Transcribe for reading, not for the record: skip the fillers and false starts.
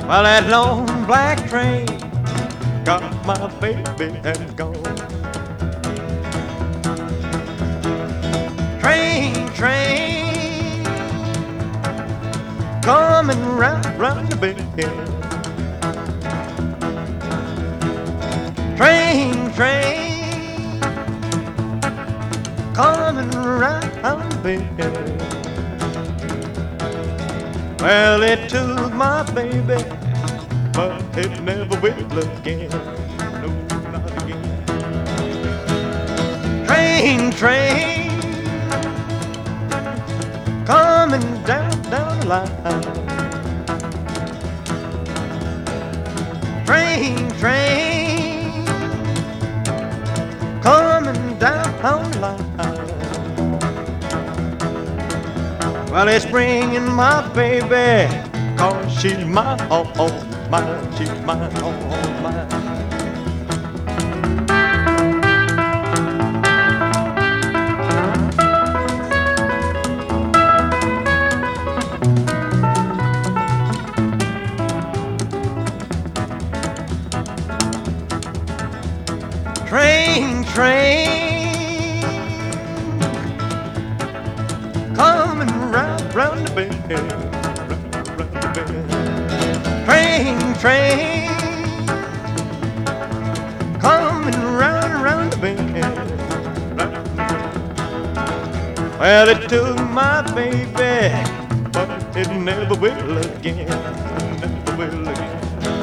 Well, that long black train got my baby and gone. Train, train, coming round the bend. Train, train, coming round the bend. Well, it took my baby, but it never will again. No, not again. Train, train, coming down the line. Train, train, coming down the line. Well, it's bringing my baby, 'cause she's mine, all mine, she's mine, all mine. Train, train, coming round the bend, round the bend. Train, train, coming round the bend. Well, it took my baby, but it never will again, never will again.